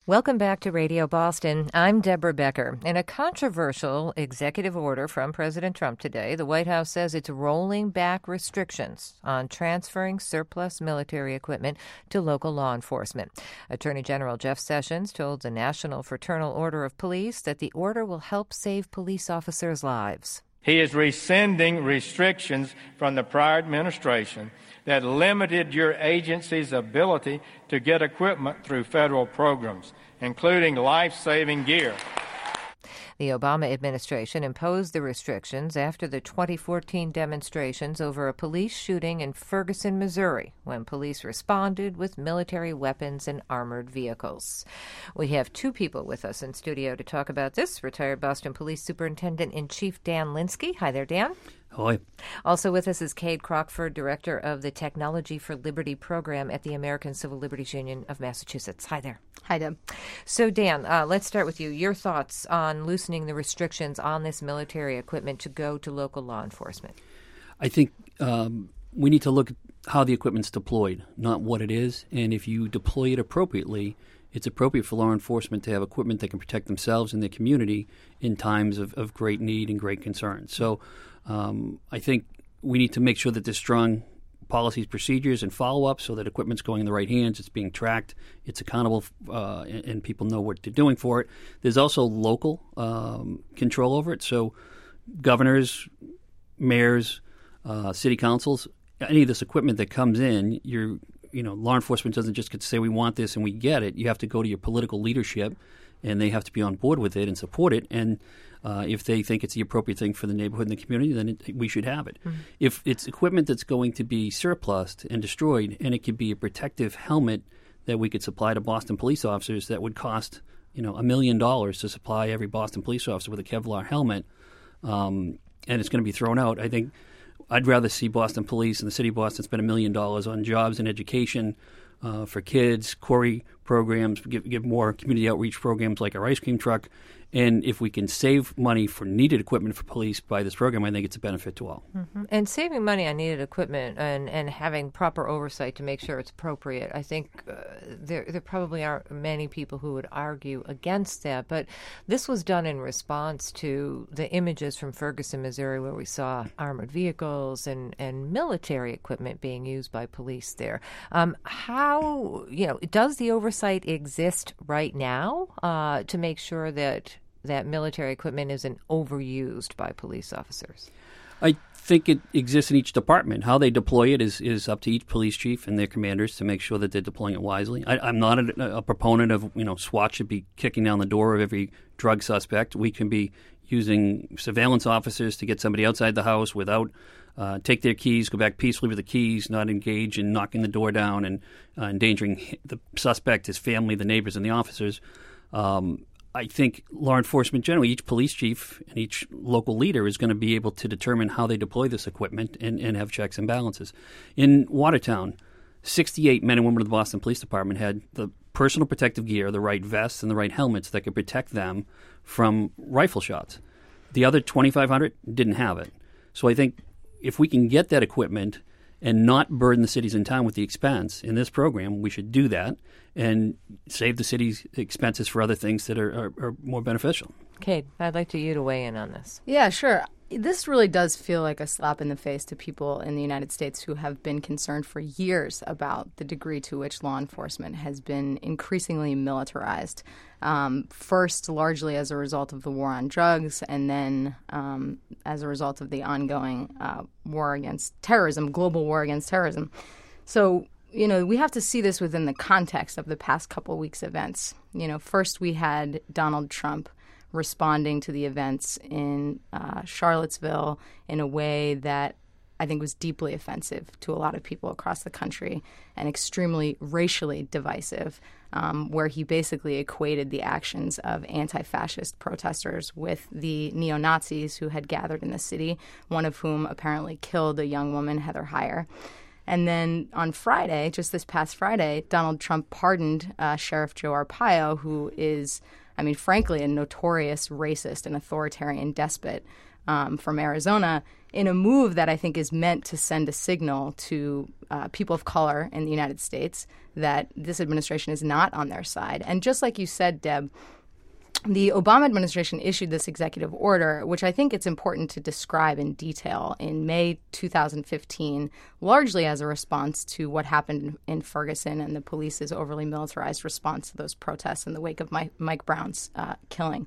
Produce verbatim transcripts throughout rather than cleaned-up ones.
Welcome back to Radio Boston. I'm Deborah Becker. In a controversial executive order from President Trump today, the White House says it's rolling back restrictions on transferring surplus military equipment to local law enforcement. Attorney General Jeff Sessions told the National Fraternal Order of Police that the order will help save police officers' lives. He is rescinding restrictions from the prior administration that limited your agency's ability to get equipment through federal programs, including life-saving gear. The Obama administration imposed the restrictions after the twenty fourteen demonstrations over a police shooting in Ferguson, Missouri, when police responded with military weapons and armored vehicles. We have two people with us in studio to talk about this. Retired Boston Police Superintendent-in-Chief Dan Linsky. Hi there, Dan. Hi. Also with us is Cade Crockford, Director of the Technology for Liberty program at the American Civil Liberties Union of Massachusetts. Hi there. Hi, Deb. So, Dan, uh, let's start with you. Your thoughts on loosening the restrictions on this military equipment to go to local law enforcement? I think um, we need to look at how the equipment's deployed, not what it is. And if you deploy it appropriately, it's appropriate for law enforcement to have equipment that can protect themselves and their community in times of, of great need and great concern. So um, I think we need to make sure that there's strong policies, procedures, and follow-up so that equipment's going in the right hands, it's being tracked, it's accountable, uh, and, and people know what they're doing for it. There's also local um, control over it. So governors, mayors, uh, city councils, any of this equipment that comes in, you're, you know, law enforcement doesn't just get to say we want this and we get it. You have to go to your political leadership, and they have to be on board with it and support it. And uh, if they think it's the appropriate thing for the neighborhood and the community, then it, we should have it. Mm-hmm. If it's equipment that's going to be surplused and destroyed, and it could be a protective helmet that we could supply to Boston police officers that would cost, you know, a million dollars to supply every Boston police officer with a Kevlar helmet, um, and it's going to be thrown out, I think I'd rather see Boston Police and the city of Boston spend a million dollars on jobs and education uh, for kids, Corey programs, give, give more community outreach programs like our ice cream truck. And if we can save money for needed equipment for police by this program, I think it's a benefit to all. Mm-hmm. And saving money on needed equipment and, and having proper oversight to make sure it's appropriate, I think uh, there there probably aren't many people who would argue against that. But this was done in response to the images from Ferguson, Missouri, where we saw armored vehicles and, and military equipment being used by police there. Um, how, you know, does the oversight exist right now uh, to make sure that that military equipment isn't overused by police officers? I think it exists in each department. How they deploy it is, is up to each police chief and their commanders to make sure that they're deploying it wisely. I, I'm not a, a proponent of, you know, SWAT should be kicking down the door of every drug suspect. We can be using surveillance officers to get somebody outside the house without uh, take their keys, go back peacefully with the keys, not engage in knocking the door down and uh, endangering the suspect, his family, the neighbors, and the officers. Um, I think law enforcement generally, each police chief and each local leader is going to be able to determine how they deploy this equipment and, and have checks and balances. In Watertown, sixty-eight men and women of the Boston Police Department had the personal protective gear, the right vests and the right helmets that could protect them from rifle shots. The other twenty-five hundred didn't have it. So I think if we can get that equipment and not burden the cities in town with the expense in this program, we should do that and save the city's expenses for other things that are, are, are more beneficial. Kate, I'd like to you to weigh in on this. Yeah, sure. This really does feel like a slap in the face to people in the United States who have been concerned for years about the degree to which law enforcement has been increasingly militarized. Um, first, largely as a result of the war on drugs, and then um, as a result of the ongoing uh, war against terrorism, global war against terrorism. So, you know, we have to see this within the context of the past couple weeks' events. You know, first we had Donald Trump responding to the events in uh, Charlottesville in a way that I think was deeply offensive to a lot of people across the country and extremely racially divisive, um, where he basically equated the actions of anti-fascist protesters with the neo-Nazis who had gathered in the city, one of whom apparently killed a young woman, Heather Heyer. And then on Friday, just this past Friday, Donald Trump pardoned uh, Sheriff Joe Arpaio, who is, I mean, frankly, a notorious racist and authoritarian despot um, from Arizona, in a move that I think is meant to send a signal to uh, people of color in the United States that this administration is not on their side. And just like you said, Deb, the Obama administration issued this executive order, which I think it's important to describe in detail, in May two thousand fifteen, largely as a response to what happened in Ferguson and the police's overly militarized response to those protests in the wake of Mike, Mike Brown's uh, killing.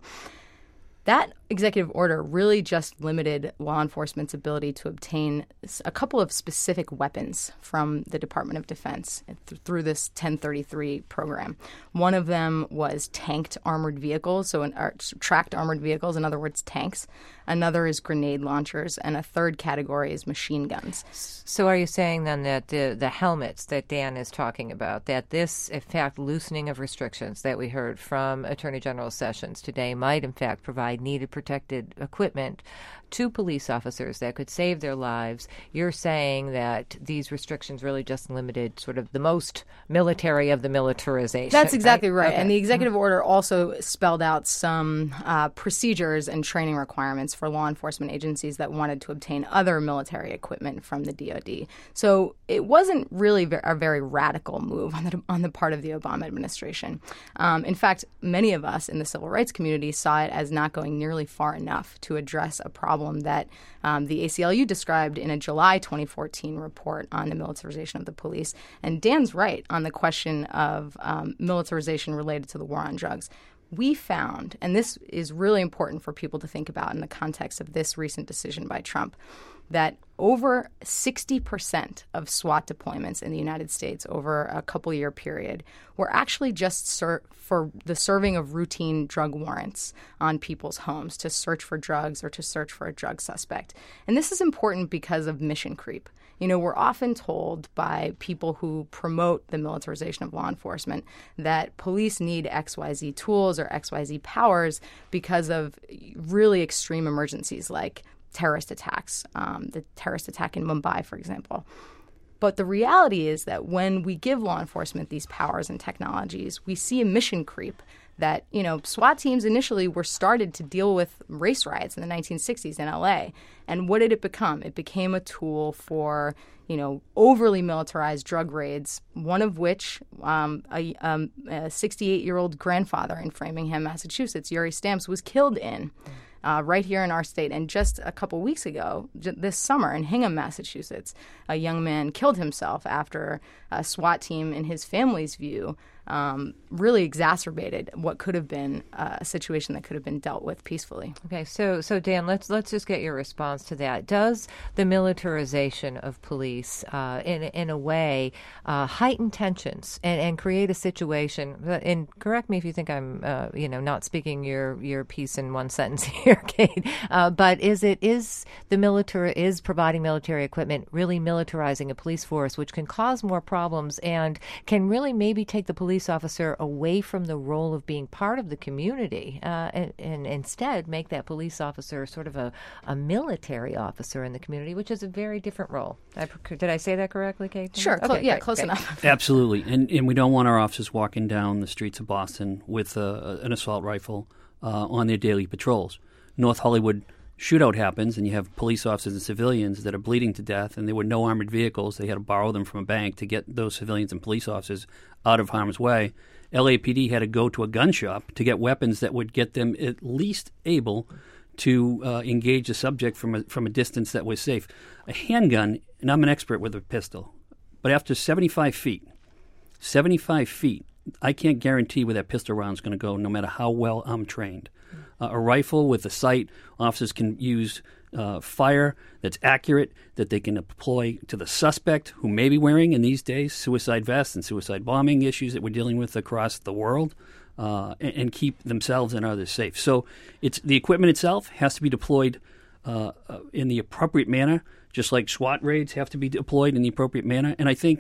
That executive order really just limited law enforcement's ability to obtain a couple of specific weapons from the Department of Defense th- through this ten thirty-three program. One of them was tanked armored vehicles, so an, uh, tracked armored vehicles, in other words, tanks. Another is grenade launchers, and a third category is machine guns. So are you saying then that the, the helmets that Dan is talking about, that this, in fact, loosening of restrictions that we heard from Attorney General Sessions today might, in fact, provide needed protected equipment to police officers that could save their lives? You're saying that these restrictions really just limited sort of the most military of the militarization. That's exactly right. right. Okay. And the executive order also spelled out some uh, procedures and training requirements for law enforcement agencies that wanted to obtain other military equipment from the D O D. So it wasn't really a very radical move on the, on the part of the Obama administration. Um, in fact, many of us in the civil rights community saw it as not going nearly far enough to address a problem that um, the A C L U described in a July twenty fourteen report on the militarization of the police. And Dan's right on the question of um, militarization related to the war on drugs. We found, and this is really important for people to think about in the context of this recent decision by Trump, that over sixty percent of SWAT deployments in the United States over a couple-year period were actually just ser- for the serving of routine drug warrants on people's homes to search for drugs or to search for a drug suspect. And this is important because of mission creep. You know, we're often told by people who promote the militarization of law enforcement that police need X Y Z tools or X Y Z powers because of really extreme emergencies like terrorist attacks, um, the terrorist attack in Mumbai, for example. But the reality is that when we give law enforcement these powers and technologies, we see a mission creep that, you know, SWAT teams initially were started to deal with race riots in the nineteen sixties in L A. And what did it become? It became a tool for, you know, overly militarized drug raids, one of which um, a, um, a sixty-eight-year-old grandfather in Framingham, Massachusetts, Yuri Stamps, was killed in. Uh, right here in our state. And just a couple weeks ago, j- this summer in Hingham, Massachusetts, a young man killed himself after a SWAT team, in his family's view, um, really exacerbated what could have been uh, a situation that could have been dealt with peacefully. Okay, so so Dan, let's let's just get your response to that. Does the militarization of police, uh, in in a way, uh, heighten tensions and, and create a situation? And correct me if you think I'm, uh, you know, not speaking your your piece in one sentence here, Kate. Uh, but is it is the military is providing military equipment really militarizing a police force, which can cause more problems and can really maybe take the police officer away from the role of being part of the community, uh, and, and instead make that police officer sort of a, a military officer in the community, which is a very different role. I, did I say that correctly, Kate? Sure. Okay, Cl- yeah, great, close great. enough. Absolutely. And and we don't want our officers walking down the streets of Boston with uh, an assault rifle uh, on their daily patrols. North Hollywood shootout happens, and you have police officers and civilians that are bleeding to death, and there were no armored vehicles. They had to borrow them from a bank to get those civilians and police officers out of harm's way. L A P D had to go to a gun shop to get weapons that would get them at least able to uh, engage a subject from a, from a distance that was safe. A handgun, and I'm an expert with a pistol, but after seventy-five feet, seventy-five feet, I can't guarantee where that pistol round is going to go no matter how well I'm trained. Uh, a rifle with a sight, officers can use uh, fire that's accurate, that they can deploy to the suspect who may be wearing, in these days, suicide vests and suicide bombing issues that we're dealing with across the world, uh, and, and keep themselves and others safe. So it's the equipment itself has to be deployed uh, uh, in the appropriate manner, just like SWAT raids have to be deployed in the appropriate manner. And I think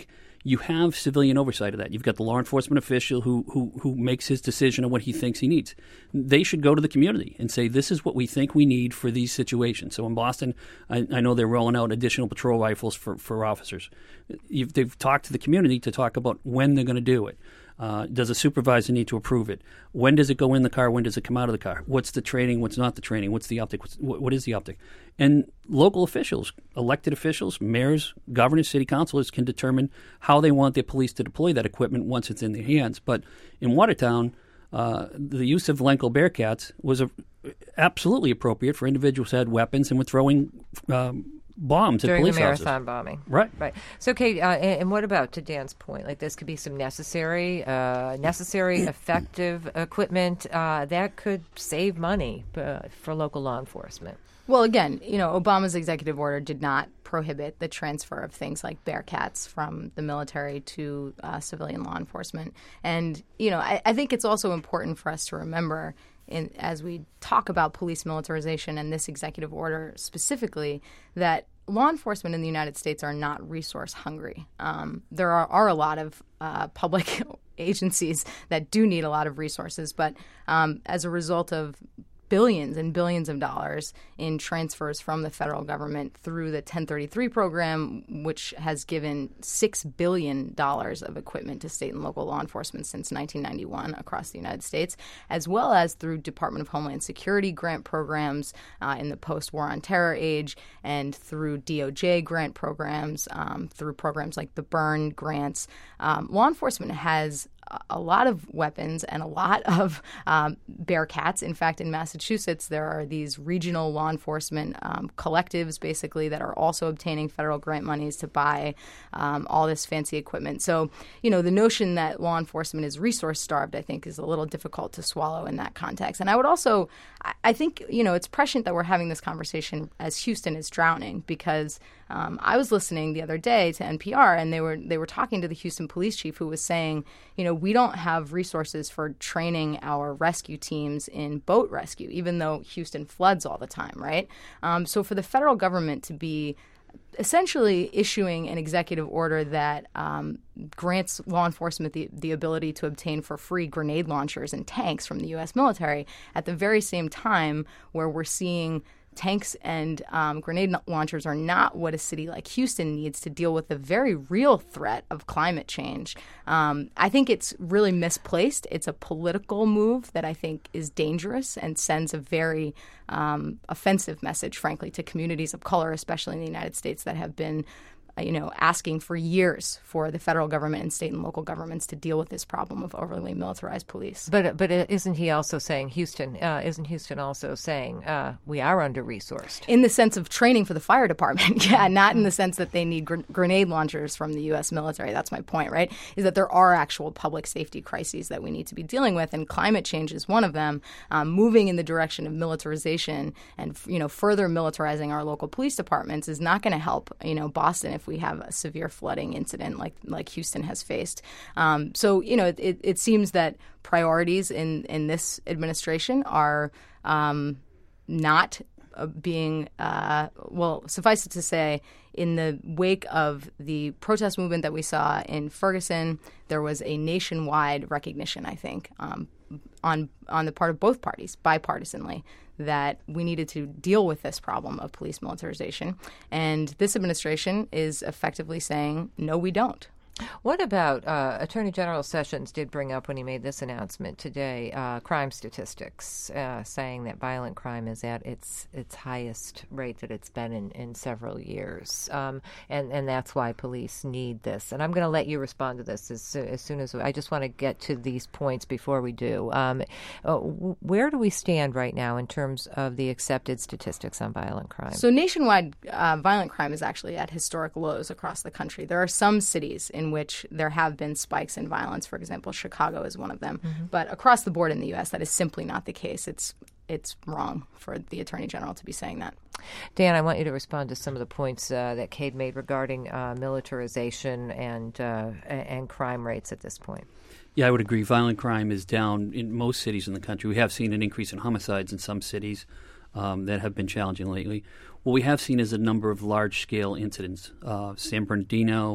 you have civilian oversight of that. You've got the law enforcement official who, who, who makes his decision on what he thinks he needs. They should go to the community and say, this is what we think we need for these situations. So in Boston, I, I know they're rolling out additional patrol rifles for, for officers. You've, they've talked to the community to talk about when they're going to do it. Uh, does a supervisor need to approve it? When does it go in the car? When does it come out of the car? What's the training? What's not the training? What's the optic? What's, what, what is the optic? And local officials, elected officials, mayors, governors, city councilors can determine how they want their police to deploy that equipment once it's in their hands. But in Watertown, uh, the use of Lenco Bearcats was a, absolutely appropriate for individuals who had weapons and were throwing um, bombs during at police the marathon officers. bombing. Right. Right. So, Kate, uh, and, and what about, to Dan's point, like this could be some necessary, uh, necessary, effective equipment uh, that could save money uh, for local law enforcement? Well, again, you know, Obama's executive order did not prohibit the transfer of things like Bearcats from the military to uh, civilian law enforcement. And, you know, I, I think it's also important for us to remember In, as we talk about police militarization and this executive order specifically, that law enforcement in the United States are not resource hungry. Um, there are, are a lot of uh, public agencies that do need a lot of resources, but um, as a result of billions and billions of dollars in transfers from the federal government through the ten thirty-three program, which has given six billion dollars of equipment to state and local law enforcement since nineteen ninety-one across the United States, as well as through Department of Homeland Security grant programs uh, in the post-war on terror age, and through D O J grant programs, um, through programs like the Byrne grants. Um, law enforcement has a lot of weapons and a lot of um, Bearcats. In fact, in Massachusetts, there are these regional law enforcement um, collectives, basically, that are also obtaining federal grant monies to buy um, all this fancy equipment. So, you know, the notion that law enforcement is resource-starved, I think, is a little difficult to swallow in that context. And I would also, I think, you know, it's prescient that we're having this conversation as Houston is drowning, because um, I was listening the other day to N P R, and they were they were talking to the Houston police chief, who was saying, you know, we don't have resources for training our rescue teams in boat rescue, even though Houston floods all the time, right? Um, so for the federal government to be essentially issuing an executive order that um, grants law enforcement the, the ability to obtain for free grenade launchers and tanks from the U S military at the very same time where we're seeing tanks and um, grenade launchers are not what a city like Houston needs to deal with the very real threat of climate change. Um, I think it's really misplaced. It's a political move that I think is dangerous and sends a very um, offensive message, frankly, to communities of color, especially in the United States, that have been you know, asking for years for the federal government and state and local governments to deal with this problem of overly militarized police. But but isn't he also saying, Houston, uh, isn't Houston also saying uh, we are under-resourced? In the sense of training for the fire department, yeah, not in the sense that they need gr- grenade launchers from the U S military. That's my point, right? Is that there are actual public safety crises that we need to be dealing with, and climate change is one of them. Um, moving in the direction of militarization and, you know, further militarizing our local police departments is not going to help, you know, Boston if we have a severe flooding incident like like Houston has faced. Um, so, you know, it, it seems that priorities in, in this administration are um, not uh, being, uh, well, suffice it to say, in the wake of the protest movement that we saw in Ferguson, there was a nationwide recognition, I think, um, on on the part of both parties, bipartisanly, that we needed to deal with this problem of police militarization. And this administration is effectively saying, no, we don't. What about uh, Attorney General Sessions did bring up when he made this announcement today uh, crime statistics, uh, saying that violent crime is at its its highest rate that it's been in, in several years, um, and and that's why police need this. And I'm going to let you respond to this as, as soon as we, I just want to get to these points before we do. Um, uh, where do we stand right now in terms of the accepted statistics on violent crime? So nationwide, uh, violent crime is actually at historic lows across the country. There are some cities in in which there have been spikes in violence. For example, Chicago is one of them. Mm-hmm. But across the board in the U S, that is simply not the case. It's it's wrong for the Attorney General to be saying that. Dan, I want you to respond to some of the points uh, that Cade made regarding uh, militarization and uh, and crime rates at this point. Yeah, I would agree. Violent crime is down in most cities in the country. We have seen an increase in homicides in some cities um, that have been challenging lately. What we have seen is a number of large-scale incidents. Uh, San Bernardino,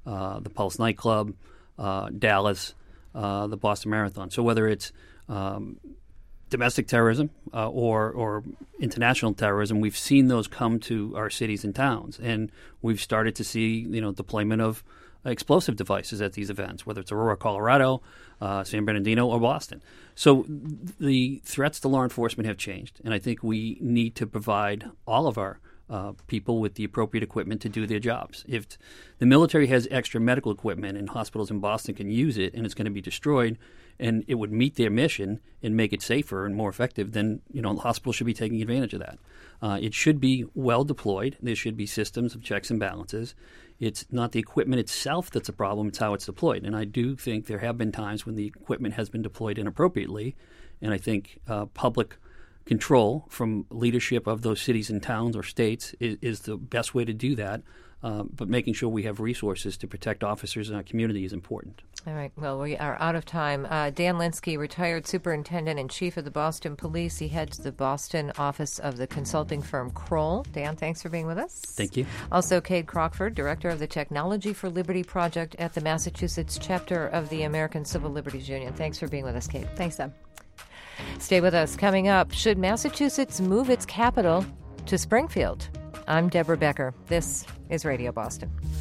uh, the Pulse nightclub, uh, Dallas, uh, the Boston Marathon. So whether it's um, domestic terrorism uh, or or international terrorism, we've seen those come to our cities and towns, and we've started to see you know deployment of explosive devices at these events, whether it's Aurora, Colorado, uh, San Bernardino, or Boston. So th- the threats to law enforcement have changed, and I think we need to provide all of our uh, people with the appropriate equipment to do their jobs. If t- the military has extra medical equipment and hospitals in Boston can use it and it's going to be destroyed, and it would meet their mission and make it safer and more effective, then you know the hospital should be taking advantage of that. Uh, it should be well deployed. There should be systems of checks and balances. It's not the equipment itself that's a problem, it's how it's deployed. And I do think there have been times when the equipment has been deployed inappropriately, and I think uh, public control from leadership of those cities and towns or states is, is the best way to do that. Um, but making sure we have resources to protect officers in our community is important. All right. Well, we are out of time. Uh, Dan Linsky, retired superintendent and chief of the Boston Police. He heads the Boston office of the consulting firm Kroll. Dan, thanks for being with us. Thank you. Also, Cade Crockford, director of the Technology for Liberty Project at the Massachusetts chapter of the American Civil Liberties Union. Thanks for being with us, Cade. Thanks, Deb. Stay with us. Coming up, should Massachusetts move its capital to Springfield? I'm Deborah Becker. This is Radio Boston.